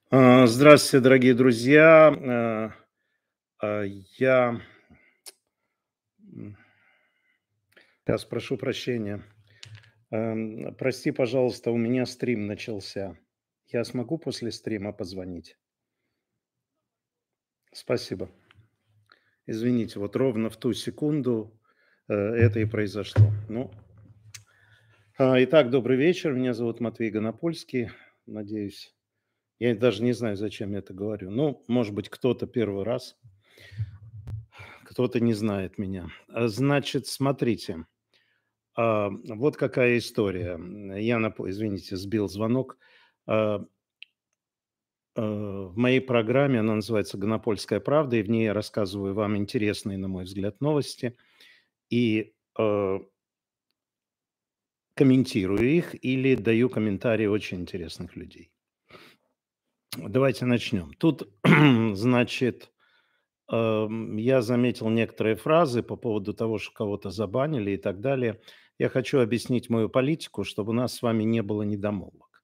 Здравствуйте, дорогие друзья. Я сейчас прошу прощения. Прости, пожалуйста, у меня стрим начался. Я смогу после стрима позвонить? Спасибо. Извините, вот ровно в ту секунду это и произошло. Итак, добрый вечер. Меня зовут Матвей Гонопольский. Надеюсь, я даже не знаю, зачем я это говорю. Ну, может быть, кто-то первый раз, кто-то не знает меня. Значит, смотрите. Вот какая история. Извините, сбил звонок. А, в моей программе, она называется "Гонопольская правда", и в ней я рассказываю вам интересные, на мой взгляд, новости и, комментирую их или даю комментарии очень интересных людей. Давайте начнем. Тут, значит, я заметил некоторые фразы по поводу того, что кого-то забанили и так далее. Я хочу объяснить мою политику, чтобы у нас с вами не было недомолвок.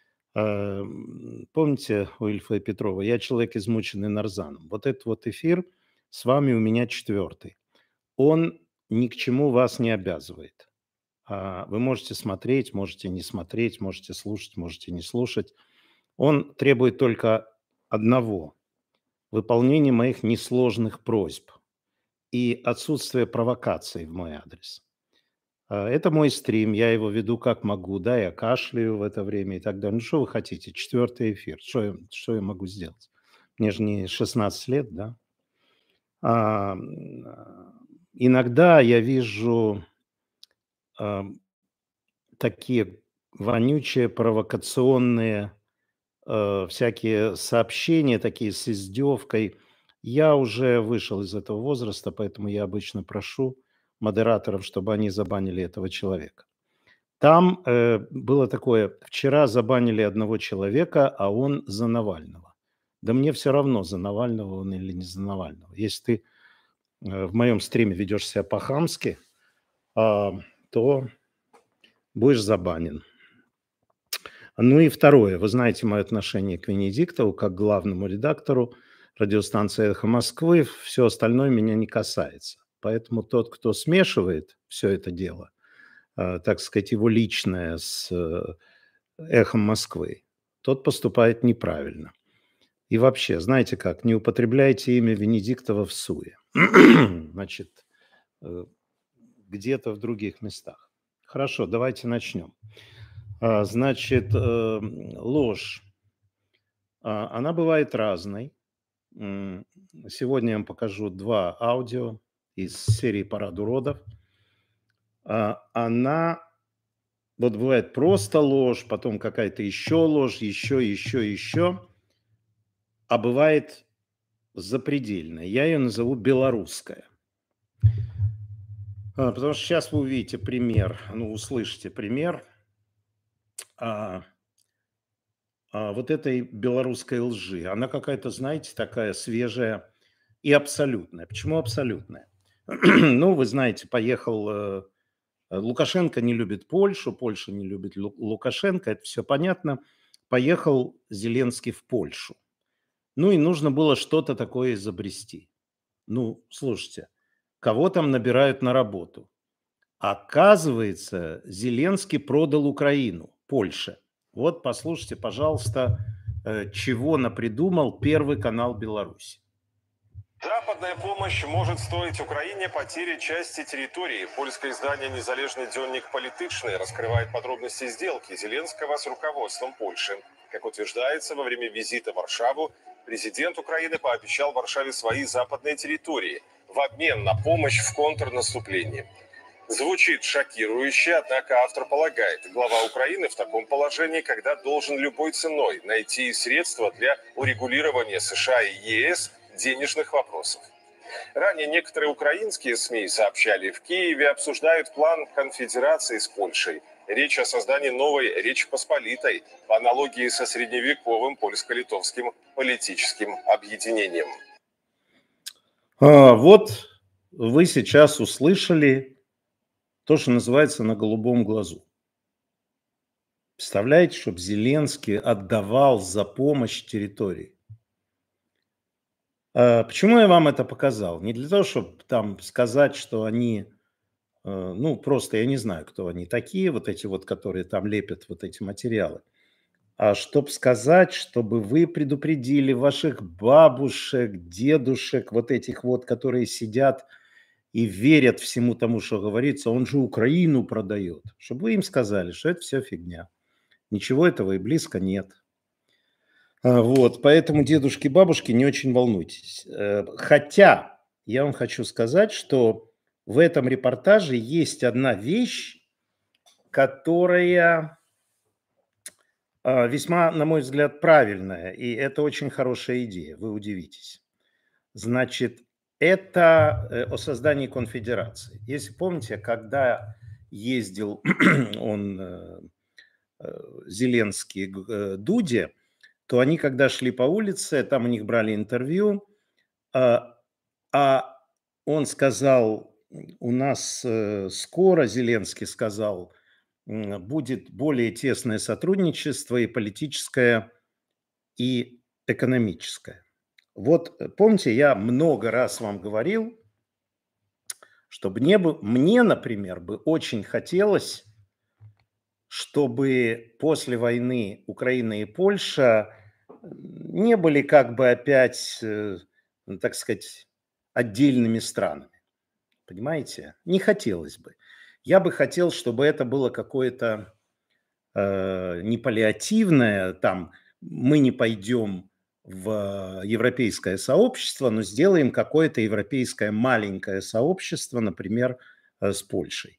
Помните у Ильфа и Петрова: "Я человек, измученный нарзаном". Вот этот вот эфир с вами у меня четвертый. Он ни к чему вас не обязывает. Вы можете смотреть, можете не смотреть, можете слушать, можете не слушать. Он требует только одного — выполнения моих несложных просьб и отсутствия провокаций в мой адрес. Это мой стрим, я его веду как могу, да, я кашляю в это время и так далее. Ну, что вы хотите? Четвертый эфир. Что я могу сделать? Мне же не 16 лет, да? Иногда я вижу ам, такие вонючие, провокационные всякие сообщения, такие с издевкой. Я уже вышел из этого возраста, поэтому я обычно прошу модераторов, чтобы они забанили этого человека. Там, было такое: вчера забанили одного человека, а он за Навального. Да мне все равно, за Навального он или не за Навального. Если ты, в моем стриме ведешь себя по-хамски, а, то будешь забанен. Ну и второе. Вы знаете мое отношение к Венедиктову как к главному редактору радиостанции "Эхо Москвы". Все остальное меня не касается. Поэтому тот, кто смешивает все это дело, так сказать, его личное с "Эхом Москвы", тот поступает неправильно. И вообще, знаете как, не употребляйте имя Венедиктова всуе. Значит, э, где-то в других местах. Хорошо, давайте начнем. Значит, ложь, она бывает разной. М, Сегодня я вам покажу 2 аудио из серии "Парад уродов". Она Вот бывает просто ложь, потом какая-то еще ложь, еще, а бывает запредельная. Я ее назову белорусская. Потому что сейчас вы увидите пример, ну, услышите пример, а, вот этой белорусской лжи. Она какая-то, знаете, такая свежая и абсолютная. Почему абсолютная? Ну, вы знаете, Лукашенко не любит Польшу, Польша не любит Лукашенко, это все понятно. Поехал Зеленский в Польшу. Ну и нужно было что-то такое изобрести. Ну, слушайте, кого там набирают на работу? Оказывается, Зеленский продал Украину Польше. Вот послушайте, пожалуйста, чего напридумал Первый канал Беларуси. Западная помощь может стоить Украине потери части территории. Польское издание «Незалежный дённик Политичный» раскрывает подробности сделки Зеленского с руководством Польши. Как утверждается, во время визита в Варшаву президент Украины пообещал Варшаве свои западные территории в обмен на помощь в контрнаступлении. Звучит шокирующе, однако автор полагает, глава Украины в таком положении, когда должен любой ценой найти средства для урегулирования США и ЕС денежных вопросов. Ранее некоторые украинские СМИ сообщали, в Киеве обсуждают план конфедерации с Польшей. Речь о создании новой Речи Посполитой по аналогии со средневековым польско-литовским политическим объединением. Вот вы сейчас услышали то, что называется "на голубом глазу". Представляете, чтобы Зеленский отдавал за помощь территории. Почему я вам это показал? Не для того, чтобы там сказать, что они, ну, просто я не знаю, кто они такие, вот эти вот, которые там лепят вот эти материалы. А чтобы сказать, чтобы вы предупредили ваших бабушек, дедушек, вот этих вот, которые сидят и верят всему тому, что говорится, он же Украину продает. Чтобы вы им сказали, что это все фигня. Ничего этого и близко нет. Вот, поэтому, дедушки, бабушки, не очень волнуйтесь. Хотя я вам хочу сказать, что в этом репортаже есть одна вещь, которая весьма, на мой взгляд, правильная, и это очень хорошая идея, вы удивитесь. Значит, это о создании конфедерации. Если помните, когда ездил он, Зеленский, к Дуде, то они, когда шли по улице, там у них брали интервью, а, а он сказал, у нас скоро, Зеленский сказал, будет более тесное сотрудничество и политическое, и экономическое. Вот помните, я много раз вам говорил, чтобы мне, например, бы очень хотелось, чтобы после войны Украина и Польша не были как бы опять, ну, так сказать, отдельными странами. Понимаете? Не хотелось бы. Я бы хотел, чтобы это было какое-то не паллиативное, там мы не пойдем в европейское сообщество, но сделаем какое-то европейское маленькое сообщество, например, с Польшей.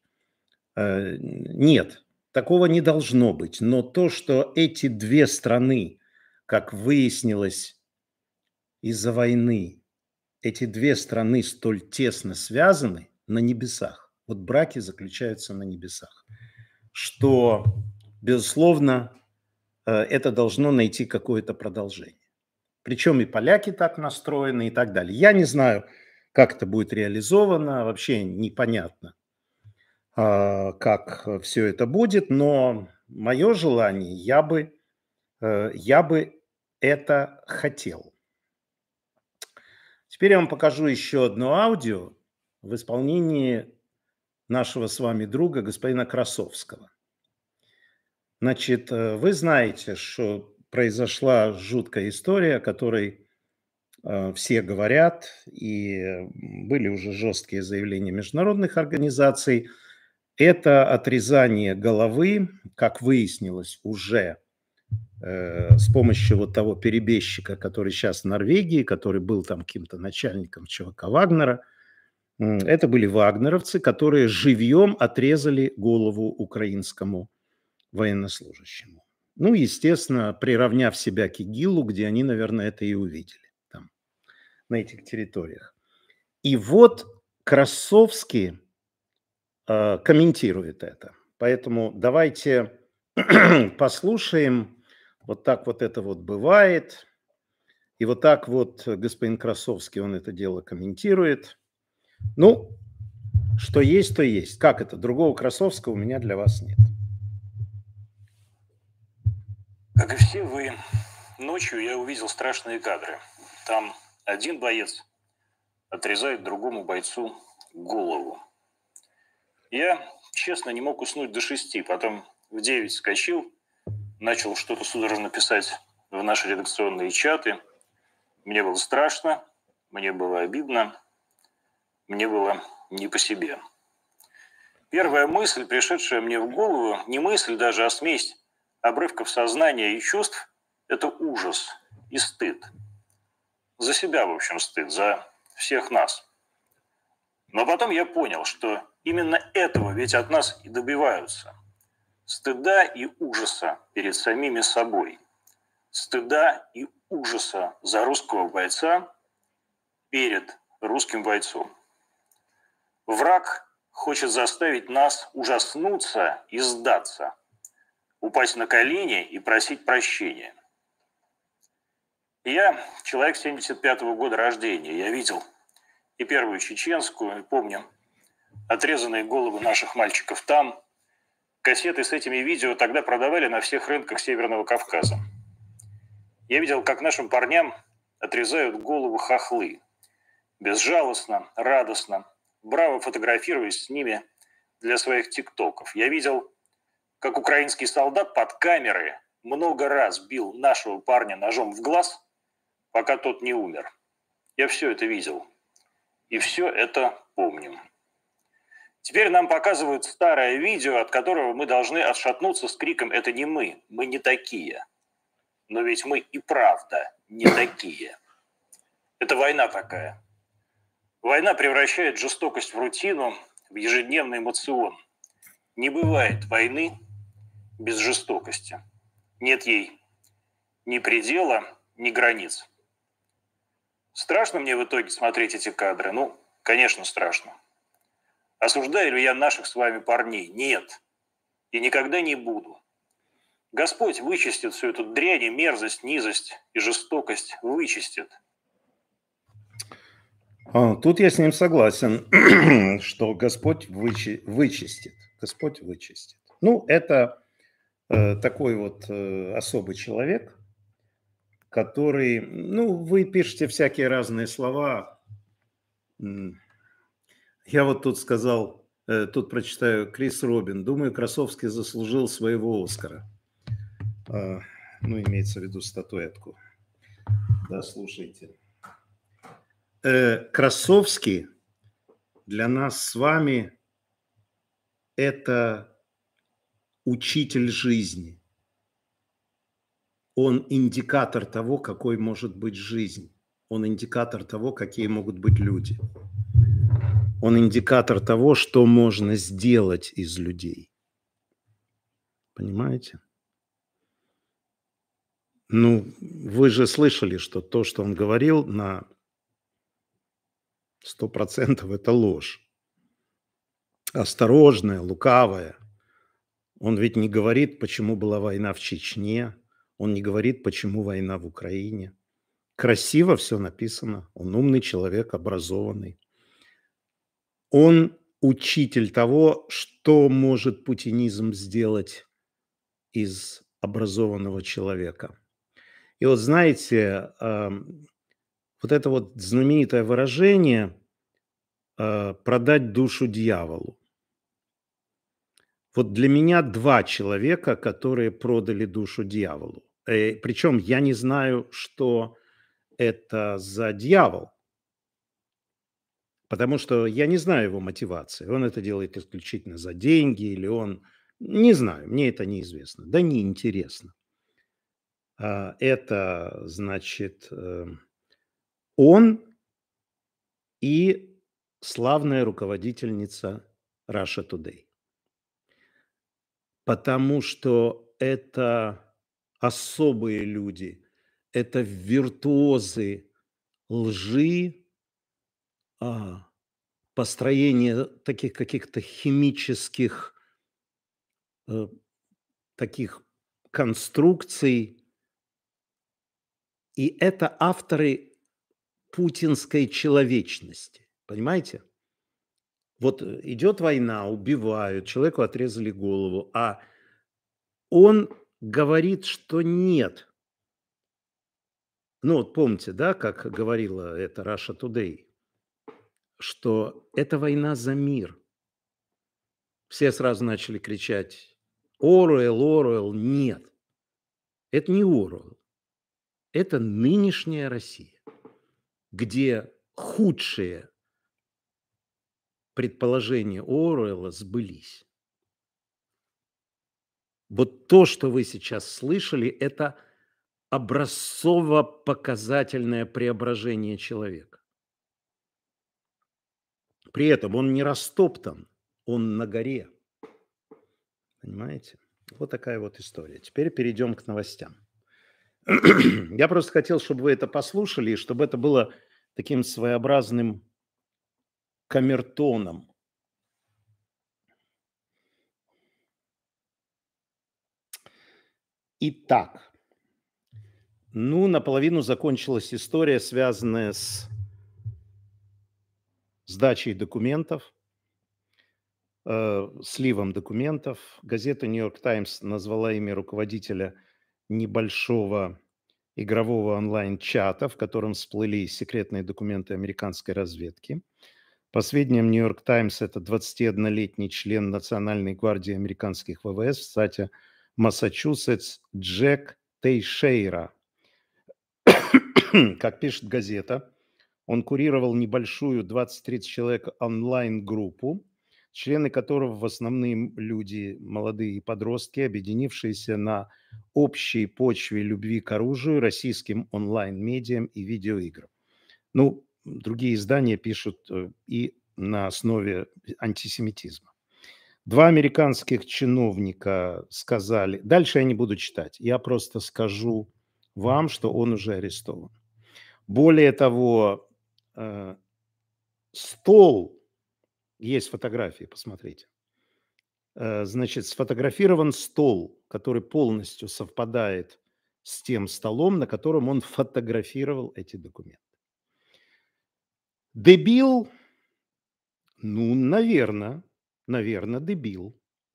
Нет, такого не должно быть. Но то, что эти две страны, как выяснилось из-за войны, эти две страны столь тесно связаны на небесах. Вот браки заключаются на небесах. Что, безусловно, это должно найти какое-то продолжение. Причем и поляки так настроены и так далее. Я не знаю, как это будет реализовано, вообще непонятно, как все это будет, но мое желание, я бы это хотел. Теперь я вам покажу еще одно аудио в исполнении нашего с вами друга, господина Красовского. Значит, вы знаете, что произошла жуткая история, о которой все говорят, и были уже жесткие заявления международных организаций. Это отрезание головы, как выяснилось уже с помощью вот того перебежчика, который сейчас в Норвегии, который был там каким-то начальником ЧВК Вагнера. Это были вагнеровцы, которые живьем отрезали голову украинскому военнослужащему. Ну, естественно, приравняв себя к ИГИЛу, где они, наверное, это и увидели, там, на этих территориях. И вот Красовский комментирует это. Поэтому давайте послушаем. Вот так вот это вот бывает. И вот так вот господин Красовский, он это дело комментирует. Ну, что есть, то есть. Как это? Другого Красовского у меня для вас нет. Как и все вы, ночью я увидел страшные кадры. Там один боец отрезает другому бойцу голову. Я, честно, не мог уснуть до 6, потом в 9 вскочил, начал что-то судорожно писать в наши редакционные чаты. Мне было страшно, мне было обидно, мне было не по себе. Первая мысль, пришедшая мне в голову, не мысль даже, а смесь обрывков сознания и чувств – это ужас и стыд. За себя, в общем, стыд, за всех нас. Но потом я понял, что именно этого ведь от нас и добиваются. Стыда и ужаса перед самими собой. Стыда и ужаса за русского бойца перед русским бойцом. Враг хочет заставить нас ужаснуться и сдаться, упасть на колени и просить прощения. Я человек 75-го года рождения. Я видел и Первую Чеченскую, и помню отрезанные головы наших мальчиков там, Кассеты с этими видео тогда продавали на всех рынках Северного Кавказа. Я видел, как нашим парням отрезают голову хохлы. Безжалостно, радостно, браво фотографируясь с ними для своих тиктоков. Я видел, как украинский солдат под камеры много раз бил нашего парня ножом в глаз, пока тот не умер. Я все это видел. И все это помню. Теперь нам показывают старое видео, от которого мы должны отшатнуться с криком «Это не мы не такие». Но ведь мы и правда не такие. Это война такая. Война превращает жестокость в рутину, в ежедневный эмоцион. Не бывает войны без жестокости. Нет ей ни предела, ни границ. Страшно мне в итоге смотреть эти кадры? Ну, конечно, страшно. Осуждаю ли я наших с вами парней? Нет. И никогда не буду. Господь вычистит всю эту дрянь, и мерзость, низость и жестокость вычистит. Тут я с ним согласен, что Господь вычистит. Господь вычистит. Ну, это такой вот особый человек, который... Ну, вы пишете всякие разные слова. Я вот тут сказал, тут прочитаю Крис Робин. Думаю, Красовский заслужил своего Оскара. Ну, имеется в виду статуэтку. Да, слушайте. Красовский для нас с вами это учитель жизни. Он индикатор того, какой может быть жизнь. Он индикатор того, какие могут быть люди. Он индикатор того, что можно сделать из людей. Понимаете? Ну, вы же слышали, что то, что он говорил, на 100% это ложь. Осторожная, лукавая. Он ведь не говорит, почему была война в Чечне. Он не говорит, почему война в Украине. Красиво все написано. Он умный человек, образованный. Он учитель того, что может путинизм сделать из образованного человека. И вот знаете, вот это вот знаменитое выражение «продать душу дьяволу». Вот для меня два человека, которые продали душу дьяволу. Причем я не знаю, что это за дьявол, потому что я не знаю его мотивации. Он это делает исключительно за деньги или он... Не знаю, мне это неизвестно. Да неинтересно. Это, значит, он и славная руководительница Russia Today. Потому что это особые люди, это виртуозы лжи, построения таких каких-то химических таких конструкций. И это авторы путинской человечности. Понимаете? Вот идет война, убивают, человеку отрезали голову, а он говорит, что нет. Ну, вот помните, да, как говорила это Russia Today, что это война за мир. Все сразу начали кричать «Оруэлл, Оруэлл». Нет, это не Оруэлл. Это нынешняя Россия, где худшие предположения Оруэлла сбылись. Вот то, что вы сейчас слышали, это образцово-показательное преображение человека. При этом он не растоптан, он на горе. Понимаете? Вот такая вот история. Теперь перейдем к новостям. Я просто хотел, чтобы вы это послушали, и чтобы это было таким своеобразным камертоном. Итак, ну, наполовину закончилась история, связанная с сдачей документов. сливом документов. Газета «Нью-Йорк Таймс» назвала имя руководителя небольшого игрового онлайн-чата, в котором всплыли секретные документы американской разведки. По сведениям «Нью-Йорк Таймс», это 21-летний член Национальной гвардии американских ВВС в штате Массачусетс Джек Тейшейра. Как пишет газета, он курировал небольшую 20-30 человек онлайн-группу, члены которого в основном люди, молодые подростки, объединившиеся на общей почве любви к оружию, российским онлайн-медиям и видеоиграм. Ну, другие издания пишут и на основе антисемитизма. 2 американских чиновника сказали... Дальше я не буду читать, я просто скажу вам, что он уже арестован. Более того, стол, есть фотографии, посмотрите. Значит, сфотографирован стол, который полностью совпадает с тем столом, на котором он фотографировал эти документы. Дебил? Ну, наверное, дебил.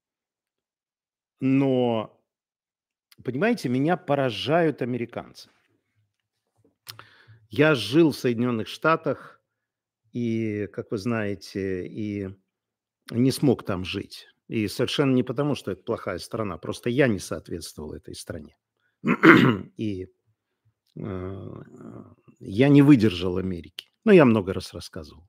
Но, понимаете, меня поражают американцы. Я жил в Соединенных Штатах и, как вы знаете, и не смог там жить. И совершенно не потому, что это плохая страна, просто я не соответствовал этой стране. И я не выдержал Америки. Ну, я много раз рассказывал.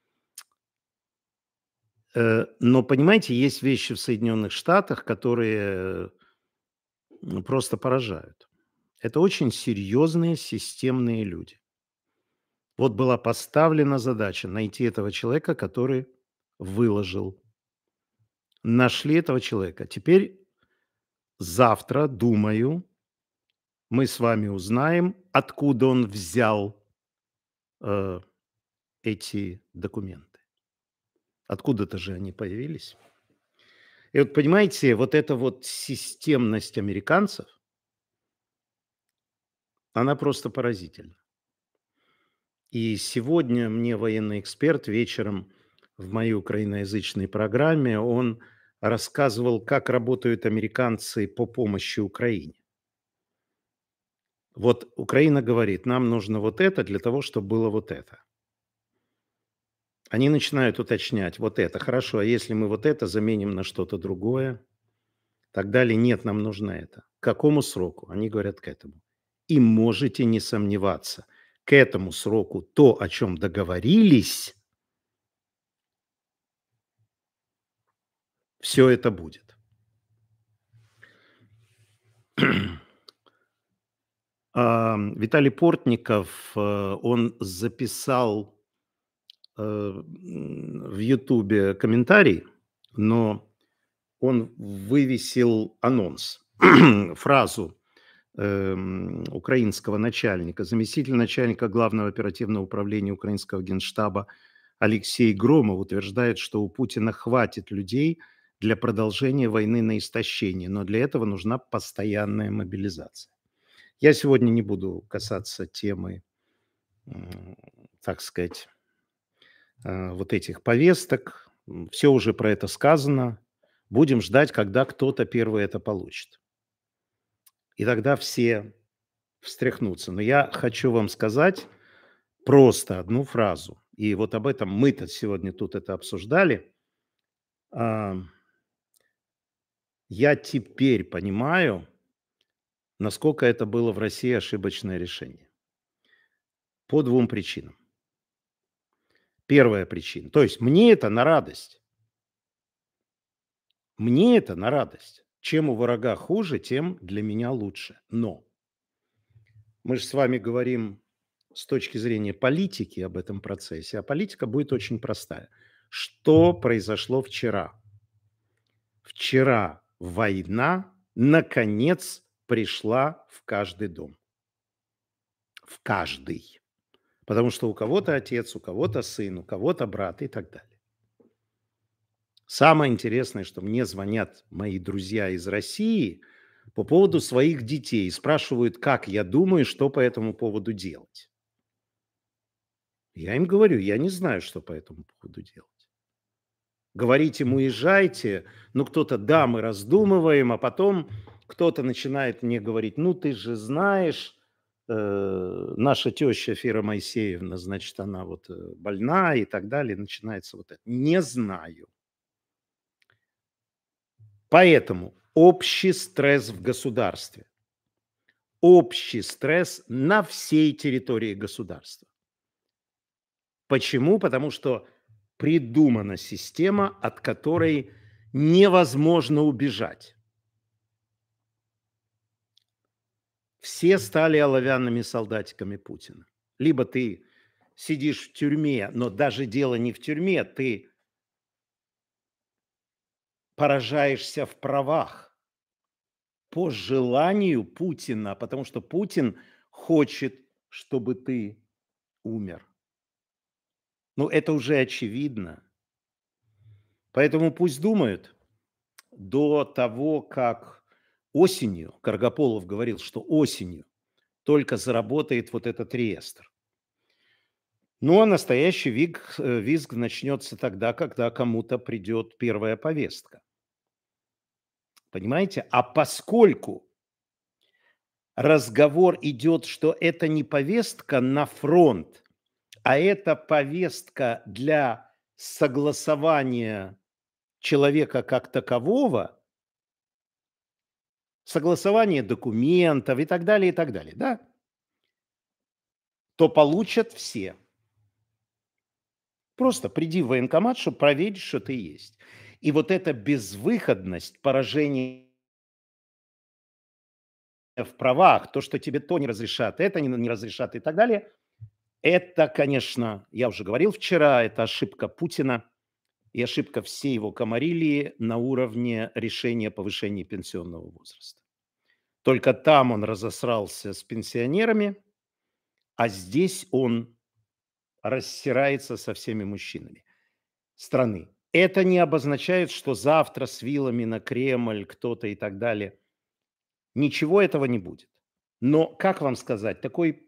Но, понимаете, есть вещи в Соединенных Штатах, которые просто поражают. Это очень серьезные системные люди. Вот была поставлена задача найти этого человека, который выложил. Нашли этого человека. Теперь завтра, думаю, мы с вами узнаем, откуда он взял эти документы. Откуда-то же они появились. И вот понимаете, вот эта вот системность американцев, она просто поразительна. И сегодня мне военный эксперт вечером в моей украиноязычной программе, он рассказывал, как работают американцы по помощи Украине. Вот Украина говорит, нам нужно вот это для того, чтобы было вот это. Они начинают уточнять, вот это хорошо, а если мы вот это заменим на что-то другое, так далее, нет, нам нужно это. К какому сроку? Они говорят к этому. И можете не сомневаться, к этому сроку то, о чем договорились, все это будет. Виталий Портников, он записал в Ютубе комментарий, но он вывесил анонс, фразу украинского начальника, заместитель начальника Главного оперативного управления украинского генштаба Алексей Громов утверждает, что у Путина хватит людей для продолжения войны на истощение, но для этого нужна постоянная мобилизация. Я сегодня не буду касаться темы, так сказать, вот этих повесток. Все уже про это сказано. Будем ждать, когда кто-то первый это получит. И тогда все встряхнутся. Но я хочу вам сказать просто одну фразу. И вот об этом мы-то сегодня тут это обсуждали. Я теперь понимаю, насколько это было в России ошибочное решение. По 2 причинам. Первая причина. То есть мне это на радость. Мне это на радость. Чем у врага хуже, тем для меня лучше. Но мы же с вами говорим с точки зрения политики об этом процессе, а политика будет очень простая. Что произошло вчера? Вчера война, наконец, пришла в каждый дом. В каждый. Потому что у кого-то отец, у кого-то сын, у кого-то брат и так далее. Самое интересное, что мне звонят мои друзья из России по поводу своих детей. Спрашивают, как я думаю, что по этому поводу делать. Я им говорю, я не знаю, что по этому поводу делать. говорить им «уезжайте», ну, кто-то «да, мы раздумываем», а потом кто-то начинает мне говорить «ну, ты же знаешь, наша теща Фира Моисеевна, значит, она вот больна» и так далее. Начинается вот это. Не знаю. Поэтому общий стресс в государстве. Общий стресс на всей территории государства. Почему? Потому что придумана система, от которой невозможно убежать. Все стали оловянными солдатиками Путина. Либо ты сидишь в тюрьме, но даже дело не в тюрьме, ты поражаешься в правах по желанию Путина, потому что Путин хочет, чтобы ты умер. Ну, это уже очевидно. Поэтому пусть думают до того, как осенью, Каргополов говорил, что осенью только заработает вот этот реестр. Ну, а настоящий визг начнется тогда, когда кому-то придет первая повестка. Понимаете? А поскольку разговор идет, что это не повестка на фронт, а это повестка для согласования человека как такового, согласования документов и так далее, да, то получат все. Просто приди в военкомат, чтобы проверить, что ты есть. И вот эта безвыходность, поражение в правах, то, что тебе то не разрешат, это не разрешат и так далее, это, конечно, я уже говорил вчера, это ошибка Путина и ошибка всей его комарилии на уровне решения повышения пенсионного возраста. Только там он разосрался с пенсионерами, а здесь он рассирается со всеми мужчинами страны. Это не обозначает, что завтра с вилами на Кремль кто-то и так далее. Ничего этого не будет. Но, как вам сказать, такой...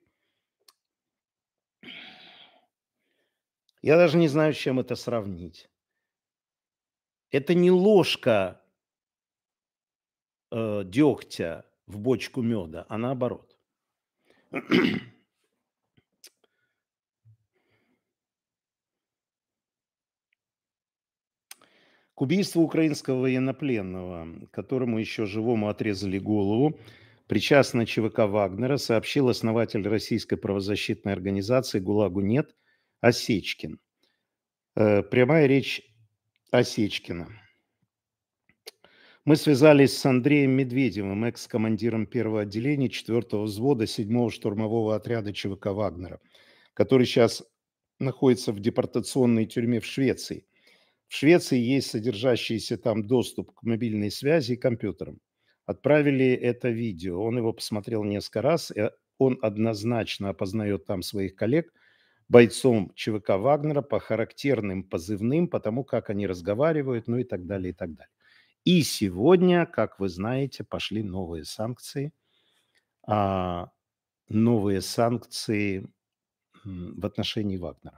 Я даже не знаю, с чем это сравнить. Это не ложка дегтя в бочку меда, а наоборот. К убийству украинского военнопленного, которому еще живому отрезали голову, причастна ЧВК Вагнера, сообщил основатель российской правозащитной организации «ГУЛАГу нет» Осечкин. Прямая речь Осечкина. Мы связались с Андреем Медведевым, экс-командиром первого отделения 4-го взвода 7-го штурмового отряда ЧВК Вагнера, который сейчас находится в депортационной тюрьме в Швеции. В Швеции есть содержащийся там доступ к мобильной связи и компьютерам. Отправили это видео, он его посмотрел несколько раз, и он однозначно опознает там своих коллег бойцом ЧВК Вагнера по характерным позывным, потому как они разговаривают, ну и так далее, и так далее. И сегодня, как вы знаете, пошли новые санкции. Новые санкции в отношении Вагнера.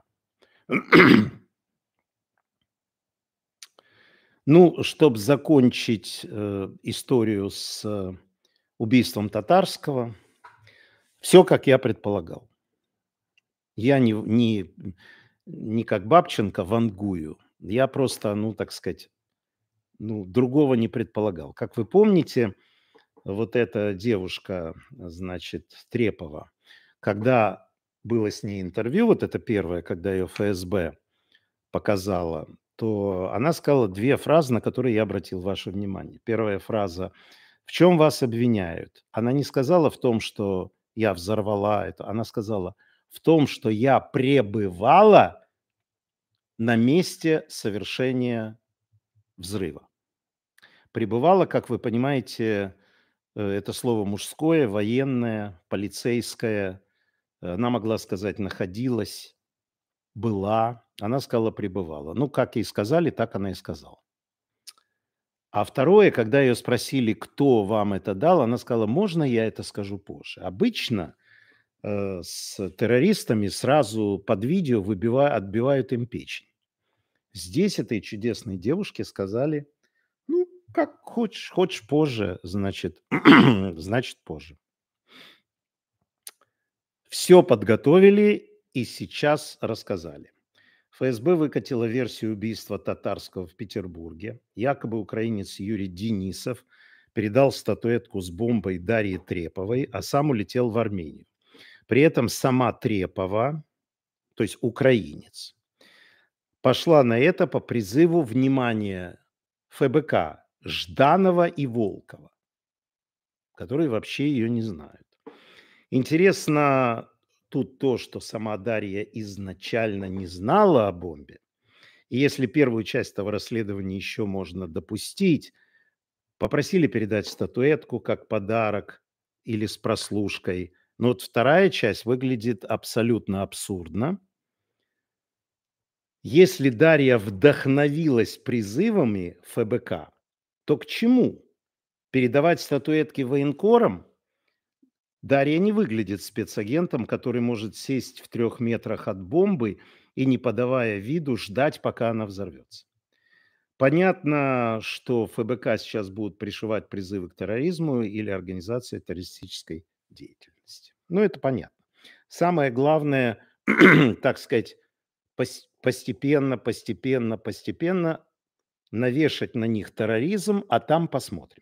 Ну, чтобы закончить историю с убийством Татарского, все, как я предполагал. Я не как Бабченко вангую, я просто, ну, так сказать, ну, другого не предполагал. Как вы помните, вот эта девушка, значит, Трепова, когда было с ней интервью, вот это первое, когда ее ФСБ показала, то она сказала две фразы, на которые я обратил ваше внимание. Первая фраза: «В чем вас обвиняют?» Она не сказала в том, что я взорвала это, она сказала в том, что я пребывала на месте совершения взрыва. Пребывала, как вы понимаете, это слово мужское, военное, полицейское. Она могла сказать находилась, была. Она сказала пребывала. Ну, как ей сказали, так она и сказала. А второе, когда ее спросили, кто вам это дал, она сказала, можно я это скажу позже. Обычно с террористами сразу под видео отбивают им печень. Здесь этой чудесной девушке сказали: ну, как хочешь, хочешь позже, значит, значит позже. Все подготовили и сейчас рассказали. ФСБ выкатила версию убийства Татарского в Петербурге. Якобы украинец Юрий Денисов передал статуэтку с бомбой Дарье Треповой, а сам улетел в Армению. При этом сама Трепова, то есть украинец, пошла на это по призыву, внимания, ФБК Жданова и Волкова, которые вообще ее не знают. Интересно тут то, что сама Дарья изначально не знала о бомбе. И если первую часть этого расследования еще можно допустить, попросили передать статуэтку как подарок или с прослушкой. Но вот вторая часть выглядит абсолютно абсурдно. Если Дарья вдохновилась призывами ФБК, то к чему? Передавать статуэтки военкорам? Дарья не выглядит спецагентом, который может сесть в 3 метрах от бомбы и, не подавая виду, ждать, пока она взорвется. Понятно, что ФБК сейчас будут пришивать призывы к терроризму или организации террористической деятельности. Ну, это понятно. Самое главное, так сказать, постепенно навешать на них терроризм, а там посмотрим.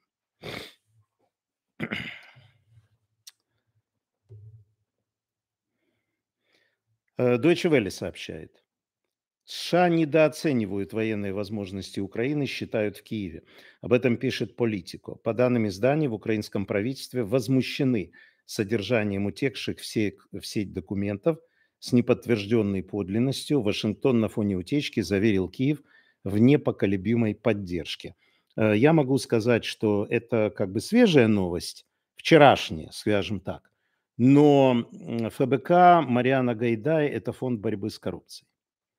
Deutsche Welle сообщает. США недооценивают военные возможности Украины, считают в Киеве. Об этом пишет Политико. По данным издания, в украинском правительстве возмущены содержанием утекших в сеть документов с неподтвержденной подлинностью. Вашингтон на фоне утечки заверил Киев в непоколебимой поддержке. Я могу сказать, что это как бы свежая новость, вчерашняя, скажем так. Но ФБК Мариана Гайдай – это фонд борьбы с коррупцией.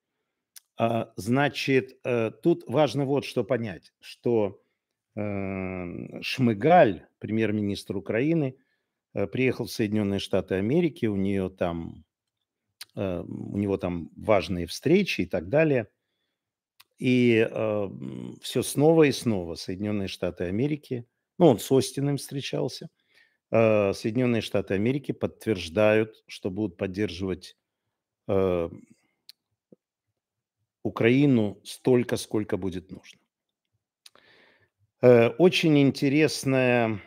Значит, тут важно вот что понять, что Шмыгаль, премьер-министр Украины, приехал в Соединенные Штаты Америки, у него там важные встречи и так далее. И все снова и снова Соединенные Штаты Америки, ну, он с Остином встречался, Соединенные Штаты Америки подтверждают, что будут поддерживать Украину столько, сколько будет нужно. Очень интересная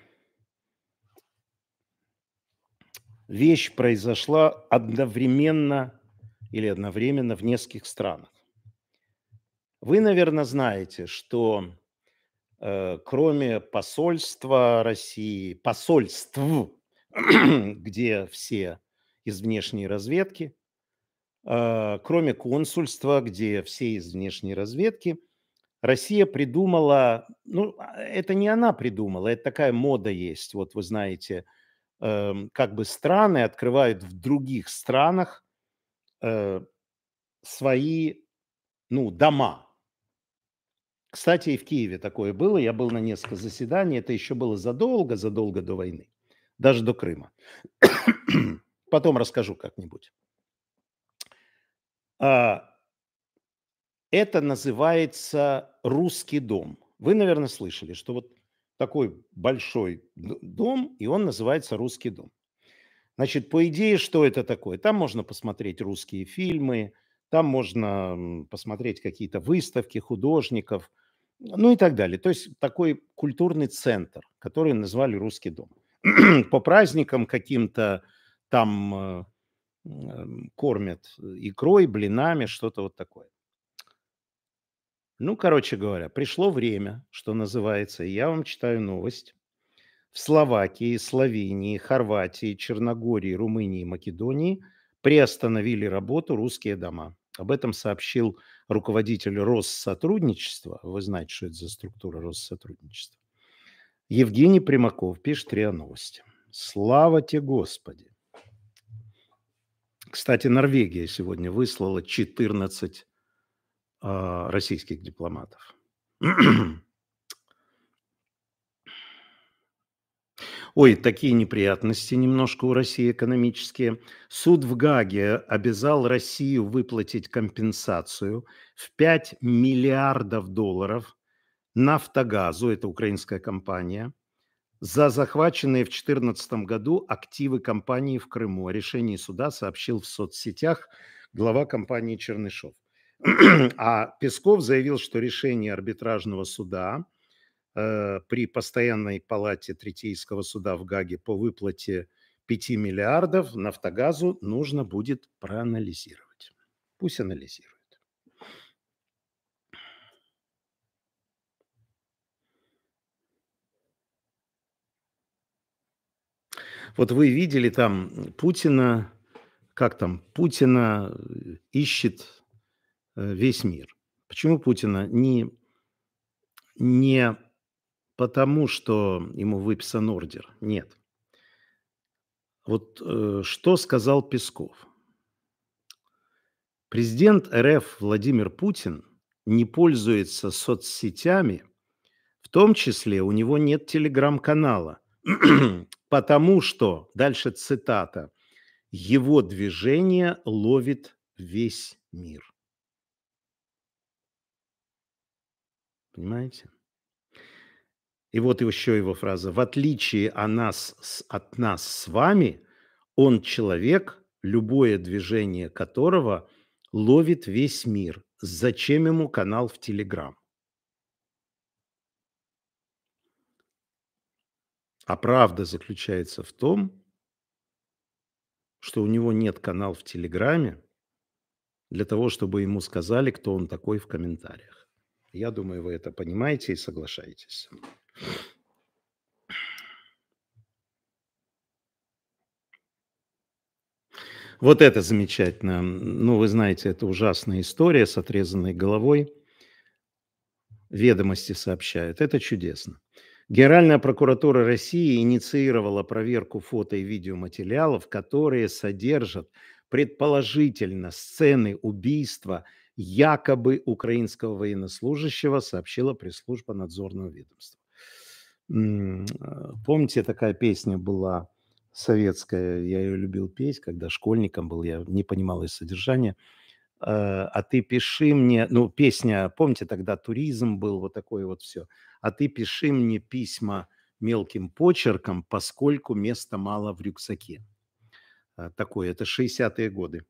вещь произошла одновременно в нескольких странах. Вы, наверное, знаете, что кроме посольства России, посольств, где все из внешней разведки, кроме консульства, где все из внешней разведки, Россия придумала, ну, это не она придумала, это такая мода есть. Вот вы знаете, как бы страны открывают в других странах свои, ну, дома. Кстати, и в Киеве такое было. Я был на несколько заседаний. Это еще было задолго до войны, даже до Крыма. Потом расскажу как-нибудь. Это называется русский дом. Вы, наверное, слышали, что вот такой большой дом, и он называется русский дом. Значит, по идее, что это такое? Там можно посмотреть русские фильмы, там можно посмотреть какие-то выставки художников, ну и так далее. То есть такой культурный центр, который назвали русский дом. По праздникам каким-то там кормят икрой, блинами, что-то вот такое. Ну, короче говоря, пришло время, что называется, и я вам читаю новость. В Словакии, Словении, Хорватии, Черногории, Румынии и Македонии приостановили работу русские дома. Об этом сообщил руководитель Россотрудничества. Вы знаете, что это за структура Россотрудничества. Евгений Примаков пишет РИА Новости. Слава тебе, Господи. Кстати, Норвегия сегодня выслала 14 российских дипломатов. Ой, такие неприятности немножко у России экономические. Суд в Гааге обязал Россию выплатить компенсацию в 5 миллиардов долларов «Нафтогазу», это украинская компания, за захваченные в 2014 году активы компании в Крыму. О решении суда сообщил в соцсетях глава компании Чернышов. А Песков заявил, что решение арбитражного суда при постоянной палате Третейского суда в Гааге по выплате 5 миллиардов «Нафтогазу» нужно будет проанализировать. Пусть анализирует. Вот вы видели там Путина, как там, Путина ищет весь мир. Почему Путина? Не потому, что ему выписан ордер. Нет. Вот что сказал Песков? Президент РФ Владимир Путин не пользуется соцсетями, в том числе у него нет телеграм-канала, потому что, дальше цитата, его движение ловит весь мир. Понимаете? И вот еще его фраза. В отличие от нас с вами, он человек, любое движение которого ловит весь мир. Зачем ему канал в Телеграм? А правда заключается в том, что у него нет канала в Телеграме для того, чтобы ему сказали, кто он такой в комментариях. Я думаю, вы это понимаете и соглашаетесь со мной. Вот это замечательно. Ну, вы знаете, это ужасная история с отрезанной головой. Ведомости сообщают. Это чудесно. Генеральная прокуратура России инициировала проверку фото и видеоматериалов, которые содержат предположительно сцены убийства якобы украинского военнослужащего, сообщила пресс-служба надзорного ведомства. Помните, такая песня была советская, я ее любил петь, когда школьником был, я не понимал ее содержания. А ты пиши мне, ну, песня, помните, тогда туризм был, вот такое вот все. А ты пиши мне письма мелким почерком, поскольку места мало в рюкзаке. Такое, это 60-е годы.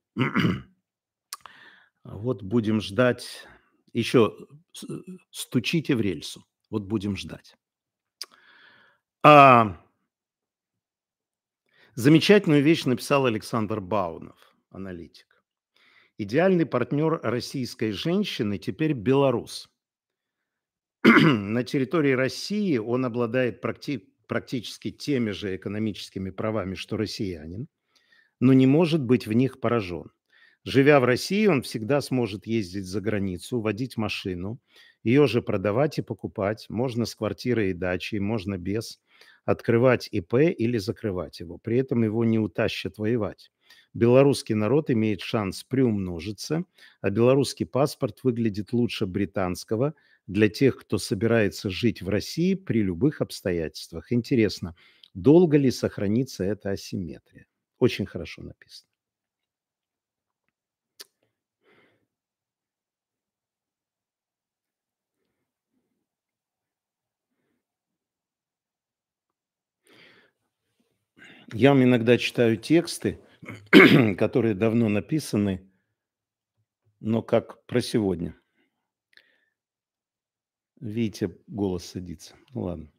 Вот будем ждать. Еще стучите в рельсу. Вот будем ждать. Замечательную вещь написал Александр Баунов, аналитик. Идеальный партнер российской женщины теперь белорус. На территории России он обладает практически теми же экономическими правами, что россиянин, но не может быть в них поражен. Живя в России, он всегда сможет ездить за границу, водить машину, ее же продавать и покупать. Можно с квартирой и дачей, можно без. Открывать ИП или закрывать его. При этом его не утащат воевать. Белорусский народ имеет шанс приумножиться, а белорусский паспорт выглядит лучше британского для тех, кто собирается жить в России при любых обстоятельствах. Интересно, долго ли сохранится эта асимметрия? Очень хорошо написано. Я вам иногда читаю тексты, которые давно написаны, но как про сегодня. Видите, голос садится. Ну ладно.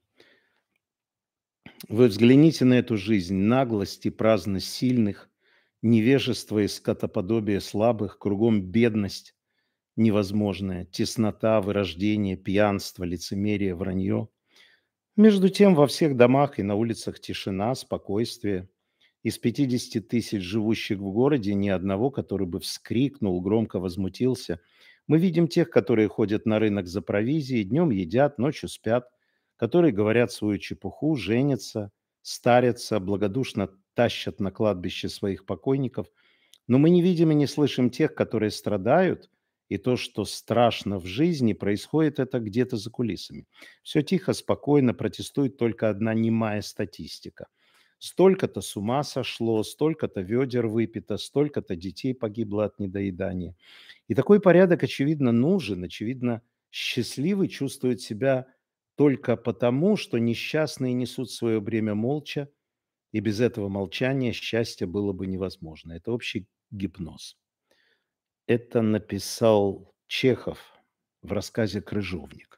Вы взгляните на эту жизнь. Наглость и праздность сильных, невежество и скотоподобие слабых, кругом бедность невозможная, теснота, вырождение, пьянство, лицемерие, вранье. Между тем во всех домах и на улицах тишина, спокойствие. Из 50 тысяч живущих в городе ни одного, который бы вскрикнул, громко возмутился. Мы видим тех, которые ходят на рынок за провизией, днем едят, ночью спят, которые говорят свою чепуху, женятся, старятся, благодушно тащат на кладбище своих покойников. Но мы не видим и не слышим тех, которые страдают и то, что страшно в жизни, происходит это где-то за кулисами. Все тихо, спокойно, протестует только одна немая статистика. Столько-то с ума сошло, столько-то ведер выпито, столько-то детей погибло от недоедания. И такой порядок, очевидно, нужен, очевидно, счастливый чувствует себя только потому, что несчастные несут свое бремя молча, и без этого молчания счастье было бы невозможно. Это общий гипноз. Это написал Чехов в рассказе «Крыжовник».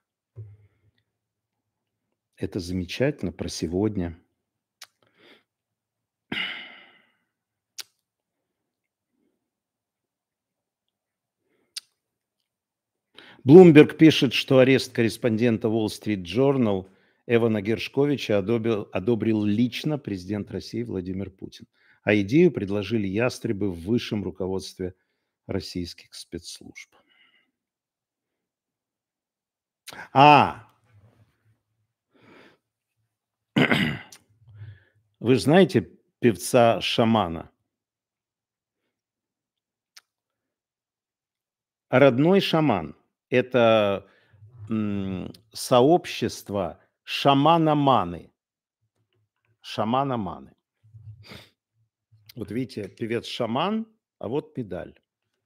Это замечательно про сегодня. Блумберг пишет, что арест корреспондента Wall Street Journal Эвана Гершковича одобрил лично президент России Владимир Путин. А идею предложили ястребы в высшем руководстве российских спецслужб. Вы же знаете певца Шамана? Родной шаман – это сообщество шамана-маны. Шамана-маны. Вот видите, певец шаман, а вот педаль.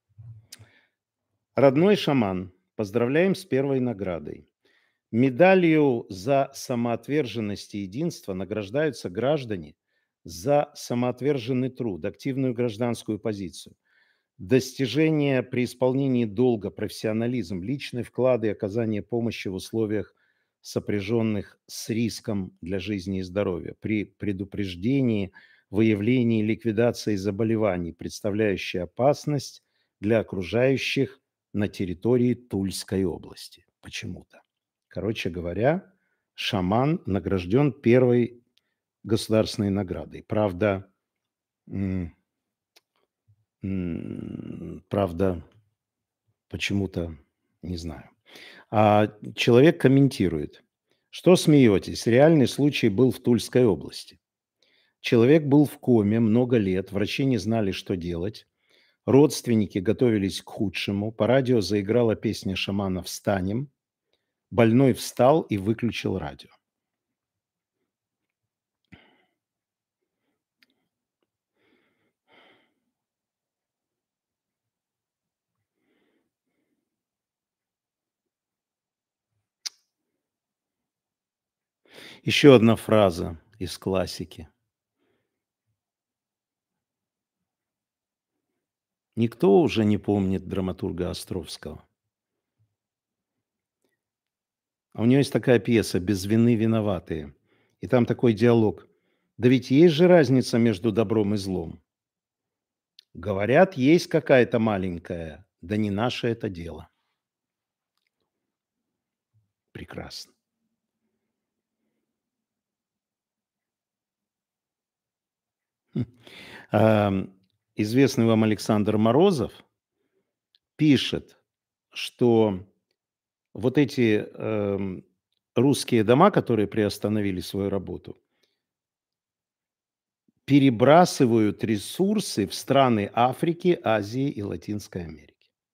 Родной шаман, поздравляем с первой наградой. Медалью за самоотверженность и единство награждаются граждане за самоотверженный труд, активную гражданскую позицию, достижения при исполнении долга, профессионализм, личные вклады и оказание помощи в условиях, сопряженных с риском для жизни и здоровья, при предупреждении, выявлении и ликвидации заболеваний, представляющих опасность для окружающих на территории Тульской области. Почему-то. Короче говоря, шаман награжден первой государственной наградой. Правда, почему-то не знаю. А человек комментирует: что смеетесь? Реальный случай был в Тульской области. Человек был в коме много лет, врачи не знали, что делать. Родственники готовились к худшему. По радио заиграла песня шамана «Встанем». Больной встал и выключил радио. Еще одна фраза из классики. Никто уже не помнит драматурга Островского. А у него есть такая пьеса «Без вины виноватые». И там такой диалог. Да ведь есть же разница между добром и злом. Говорят, есть какая-то маленькая, да не наше это дело. Прекрасно. Известный вам Александр Морозов пишет, что вот эти русские дома, которые приостановили свою работу, перебрасывают ресурсы в страны Африки, Азии и Латинской Америки.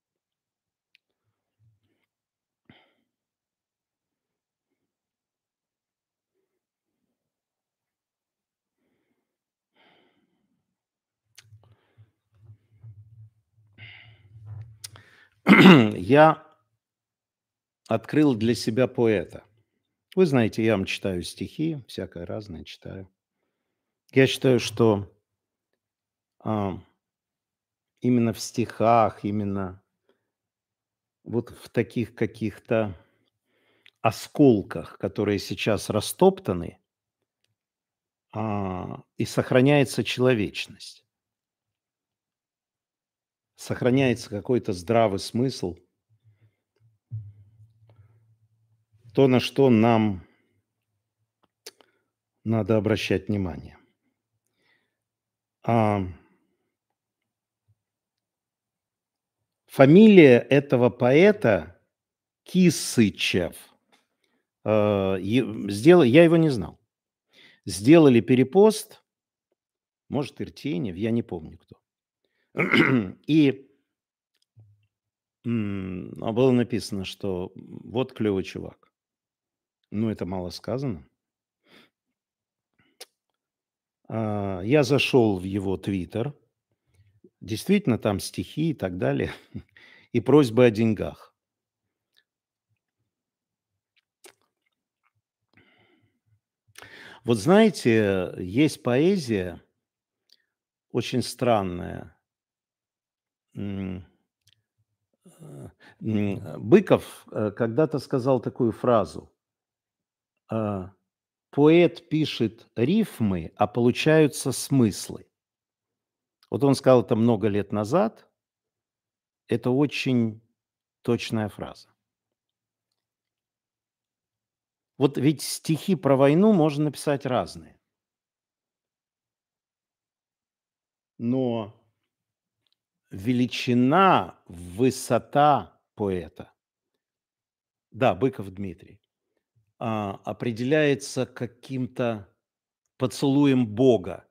Я открыл для себя поэта. Вы знаете, я вам читаю стихи, всякое разное читаю. Я считаю, что именно в стихах, именно вот в таких каких-то осколках, которые сейчас растоптаны, и сохраняется человечность. Сохраняется какой-то здравый смысл. То, на что нам надо обращать внимание. Фамилия этого поэта Кисычев. Я его не знал. Сделали перепост, может, Иртенев, я не помню кто. И А было написано, что вот клевый чувак. Ну, это мало сказано. Я зашел в его твиттер. Действительно, там стихи и так далее. И просьбы о деньгах. Вот знаете, есть поэзия очень странная. М, Быков когда-то сказал такую фразу. Поэт пишет рифмы, а получаются смыслы. Вот он сказал это много лет назад. Это очень точная фраза. Вот ведь стихи про войну можно написать разные. Но величина, высота поэта, да, Быков Дмитрий, определяется каким-то поцелуем Бога.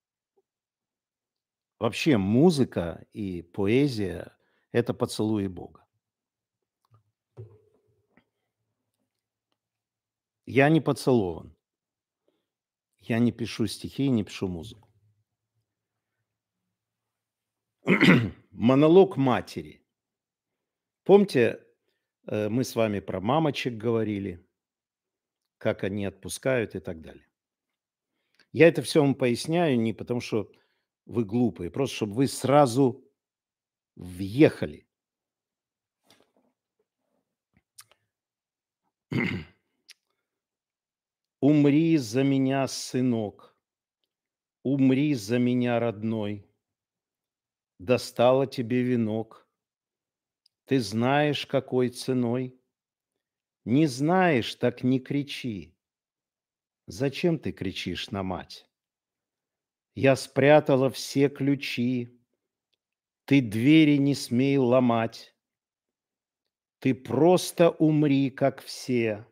Вообще музыка и поэзия – это поцелуи Бога. Я не поцелован. Я не пишу стихи, не пишу музыку. Монолог матери. Помните, мы с вами про мамочек говорили, как они отпускают и так далее. Я это все вам поясняю не потому, что вы глупые, просто чтобы вы сразу въехали. Умри за меня, сынок, умри за меня, родной. Достала тебе венок. Ты знаешь, какой ценой. Не знаешь, так не кричи. Зачем ты кричишь на мать? Я спрятала все ключи. Ты двери не смей ломать. Ты просто умри, как все.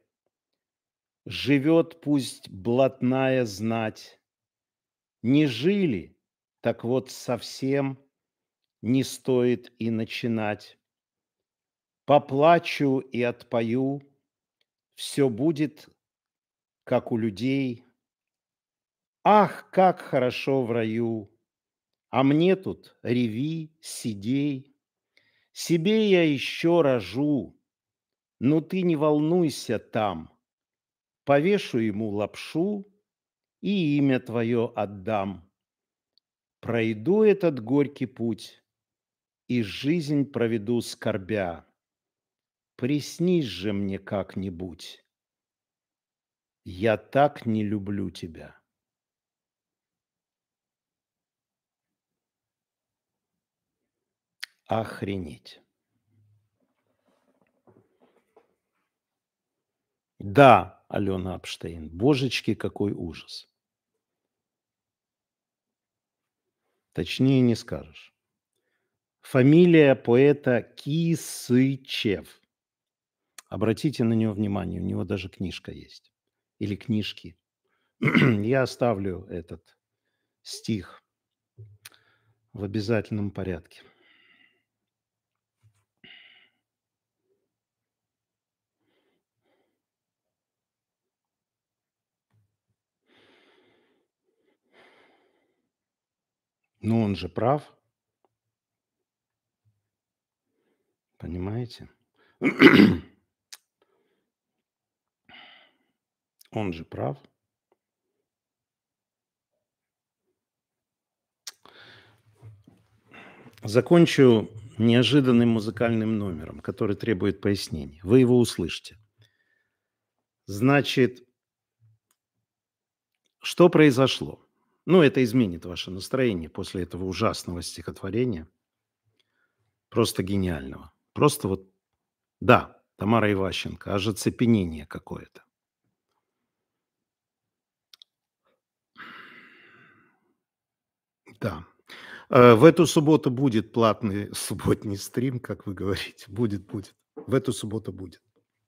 Живет пусть блатная знать. Не жили, так вот совсем не стоит и начинать. Поплачу и отпою, все будет, как у людей. Ах, как хорошо в раю! А мне тут реви, сидей. Себе я еще рожу, но ты не волнуйся там. Повешу ему лапшу и имя твое отдам. Пройду этот горький путь и жизнь проведу скорбя. Приснись же мне как-нибудь. Я так не люблю тебя. Охренеть. Да, Алена Апштейн, божечки, какой ужас. Точнее не скажешь. Фамилия поэта Кисычев. Обратите на него внимание, у него даже книжка есть. Или книжки. Я оставлю этот стих в обязательном порядке. Но он же прав. Понимаете? Он же прав. Закончу неожиданным музыкальным номером, который требует пояснений. Вы его услышите. Значит, что произошло? Ну, это изменит ваше настроение после этого ужасного стихотворения. Просто гениального. Просто вот, да, Тамара Иващенко, аж оцепенение какое-то. Да. В эту субботу будет платный субботний стрим, как вы говорите. Будет. В эту субботу будет.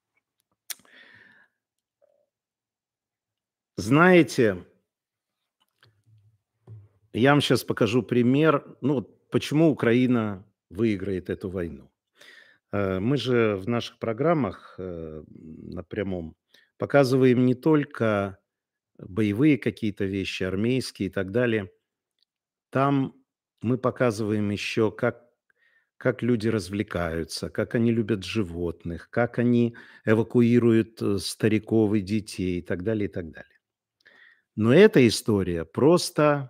Знаете, я вам сейчас покажу пример, ну, почему Украина выиграет эту войну. Мы же в наших программах на прямом показываем не только боевые какие-то вещи, армейские и так далее. Там мы показываем еще, как люди развлекаются, как они любят животных, как они эвакуируют стариков и детей и так далее, и так далее. Но эта история просто...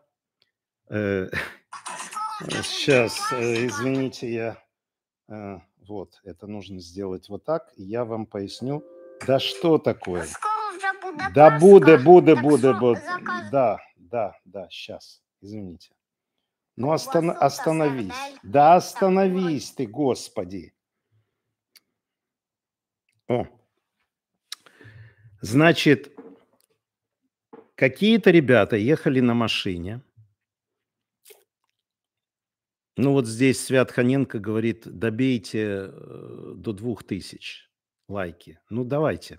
Сейчас, извините, вот, это нужно сделать вот так, и я вам поясню. Да что такое? Да буде. Да, сейчас, извините. Ну, остановись. Да остановись ты, Господи. О. Значит, какие-то ребята ехали на машине. Ну, вот здесь Свят Ханенко говорит, добейте до 2000 лайки. Ну, давайте.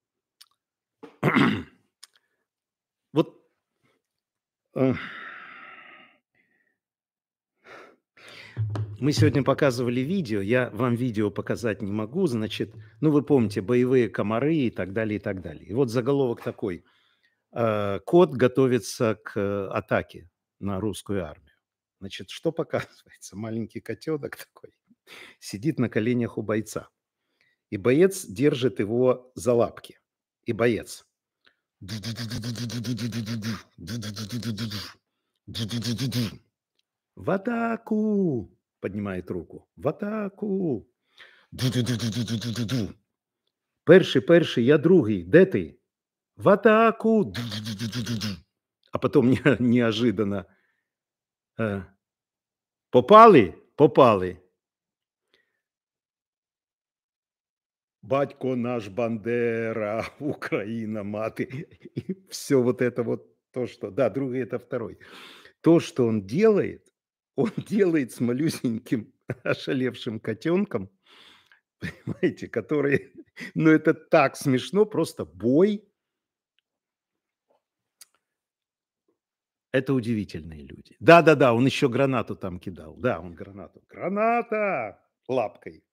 Вот мы сегодня показывали видео, я вам видео показать не могу, значит, ну, вы помните, боевые комары и так далее, и так далее. И вот заголовок такой. Кот готовится к атаке на русскую армию. Значит, что показывается? Маленький котенок такой сидит на коленях у бойца. И боец держит его за лапки. И боец. В атаку! Поднимает руку. В атаку! Перший, я другий. Де ти? В атаку! А потом неожиданно. Попали? Попали. Батько наш Бандера, Украина, маты. И все вот это вот то, что... Да, другой это второй. То, что он делает с малюсеньким ошалевшим котенком, понимаете, который... Ну, это так смешно, просто бой. Это удивительные люди. Да, он еще гранату там кидал. Да, он гранату. Граната! Лапкой.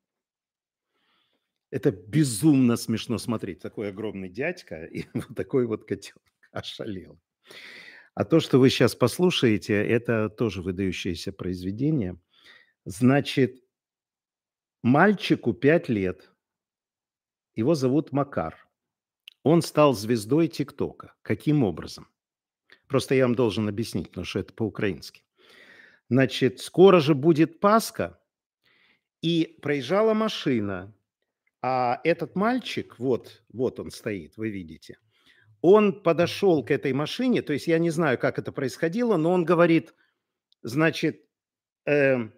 Это безумно смешно смотреть. Такой огромный дядька и вот такой вот котенок ошалел. А то, что вы сейчас послушаете, это тоже выдающееся произведение. Значит, мальчику 5 лет. Его зовут Макар. Он стал звездой ТикТока. Каким образом? Просто я вам должен объяснить, потому что это по-украински. Значит, скоро же будет Пасха, и проезжала машина, а этот мальчик, вот он стоит, вы видите, он подошел к этой машине, то есть я не знаю, как это происходило, но он говорит, значит, то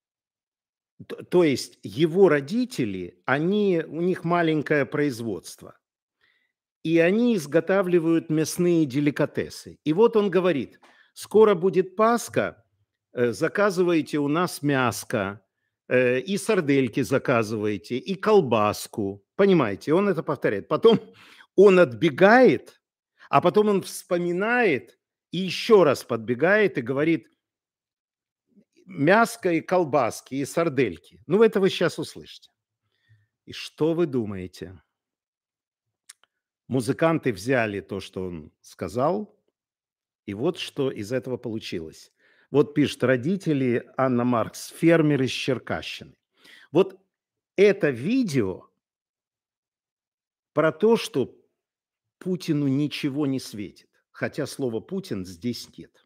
есть его родители, у них маленькое производство, и они изготавливают мясные деликатесы. И вот он говорит, скоро будет Пасха, заказывайте у нас мяско, и сардельки заказывайте, и колбаску. Понимаете, он это повторяет. Потом он отбегает, а потом он вспоминает и еще раз подбегает и говорит, мяско и колбаски, и сардельки. Ну, это вы сейчас услышите. И что вы думаете? Музыканты взяли то, что он сказал, и вот что из этого получилось. Вот пишет родители Анна Маркс, фермер из Черкащины. Вот это видео про то, что Путину ничего не светит, хотя слова «Путин» здесь нет.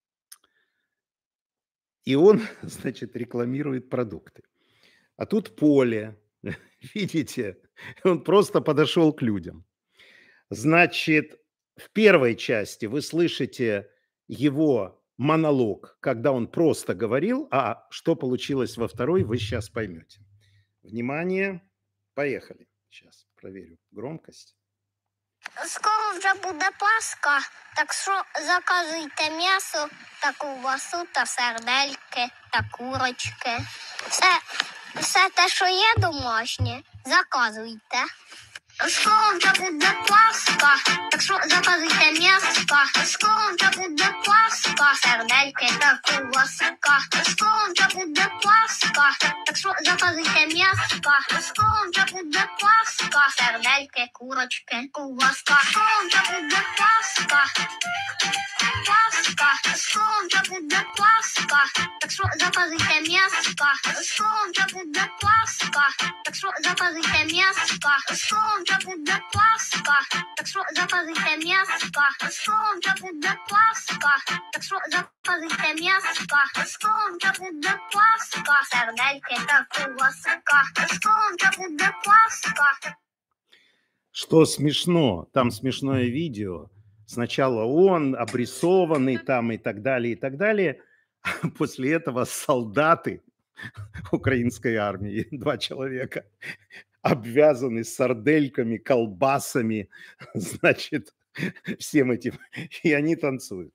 И он, значит, рекламирует продукты. А тут поле, видите, он просто подошел к людям. Значит, в первой части вы слышите его монолог, когда он просто говорил, а что получилось во второй, вы сейчас поймете. Внимание, поехали. Сейчас проверю громкость. Скоро вже буде Пасха, так що заказуйте м'ясо та ковбасу та сардельки та курочки. Все те, що є домашнє, заказуйте. Скоро вже буде Пасха, так що заказуйте м'ясо. Скоро вже буде Пасха, сардельки та ковбаска. Скоро вже буде Пасха, Пасха, так що заказуйте м'яска. Скоро вже буде Пасха, сердельки, курочки, ковбаска. Скоро вже буде Пасха, Пасха, скоро вже буде Пасха, так що заказуйте м'яска. Скоро вже буде Пасха, так що заказуйте м'яска. Скоро вже буде Пасха, так що заказуйте м'яска. Скоро вже буде Пасха, так що заказуйте м'яска. Скоро вже буде Пасха, сердельки та ковбаска. Скоро вже буде Пасха. Что смешно? Там смешное видео. Сначала он, обрисованный там и так далее, и так далее. А после этого солдаты украинской армии, 2 человека, обвязаны сардельками, колбасами, значит, всем этим. И они танцуют.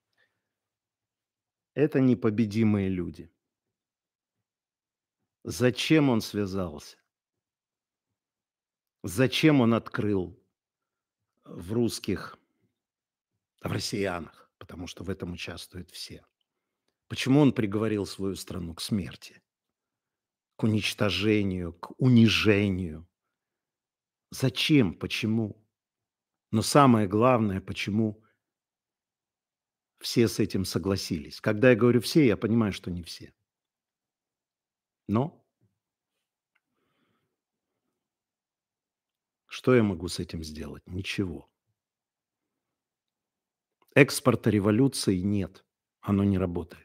Это непобедимые люди. Зачем он связался? Зачем он открыл в русских, в россиянах? Потому что в этом участвуют все. Почему он приговорил свою страну к смерти, к уничтожению, к унижению? Зачем? Почему? Но самое главное, почему все с этим согласились. Когда я говорю «все», я понимаю, что не все. Но что я могу с этим сделать? Ничего. Экспорта революции нет. Оно не работает.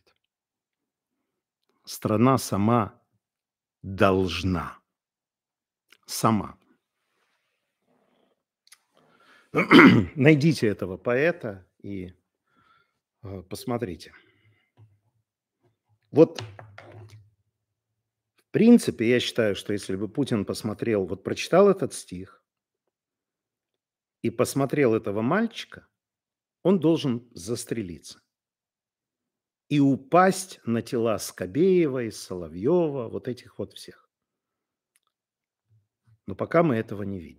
Страна сама должна. Сама. Найдите этого поэта и посмотрите. Вот, в принципе, я считаю, что если бы Путин посмотрел, вот прочитал этот стих и посмотрел этого мальчика, он должен застрелиться и упасть на тела Скобеевой, Соловьева, вот этих вот всех. Но пока мы этого не видим.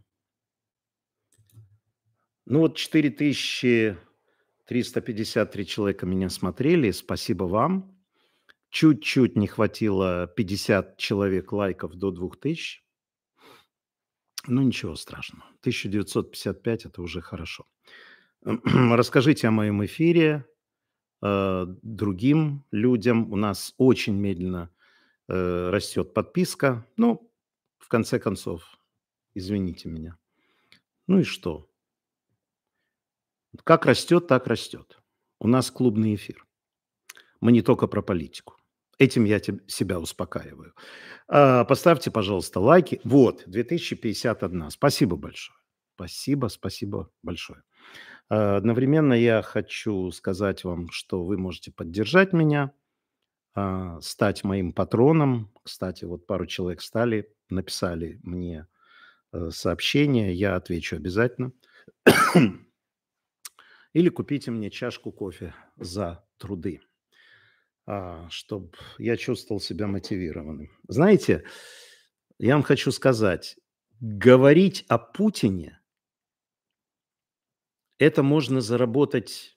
Ну вот 4353 человека меня смотрели, спасибо вам. Чуть-чуть не хватило 50 человек лайков до 2000. Ну ничего страшного, 1955 это уже хорошо. Расскажите о моем эфире другим людям. У нас очень медленно растет подписка. Ну, в конце концов, извините меня. Ну и что? Как растет, так растет. У нас клубный эфир. Мы не только про политику. Этим я себя успокаиваю. Поставьте, пожалуйста, лайки. Вот, 2051. Спасибо большое. Спасибо большое. Одновременно я хочу сказать вам, что вы можете поддержать меня, стать моим патроном. Кстати, вот пару человек написали мне сообщение, я отвечу обязательно. Или купите мне чашку кофе за труды, чтобы я чувствовал себя мотивированным. Знаете, я вам хочу сказать, говорить о Путине – это можно заработать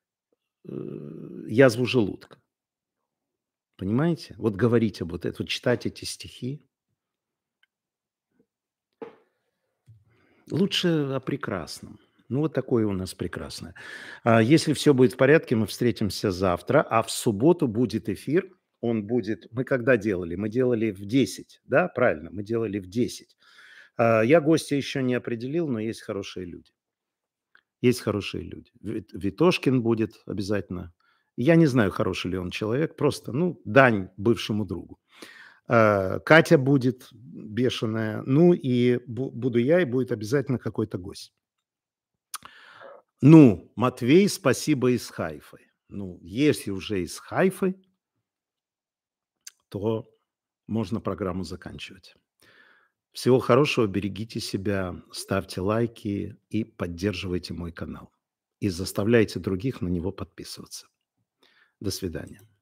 язву желудка. Понимаете? Вот говорить об вот читать эти стихи. Лучше о прекрасном. Ну, вот такое у нас прекрасное. Если все будет в порядке, мы встретимся завтра, а в субботу будет эфир. Он будет... Мы когда делали? Мы делали в 10, да? Правильно, мы делали в 10. Я гостя еще не определил, но есть хорошие люди. Есть хорошие люди. Витошкин будет обязательно. Я не знаю, хороший ли он человек, просто, дань бывшему другу. Катя будет бешеная, ну и буду я, и будет обязательно какой-то гость. Ну, Матвей, спасибо, из Хайфы. Ну, если уже из Хайфы, то можно программу заканчивать. Всего хорошего, берегите себя, ставьте лайки и поддерживайте мой канал. И заставляйте других на него подписываться. До свидания.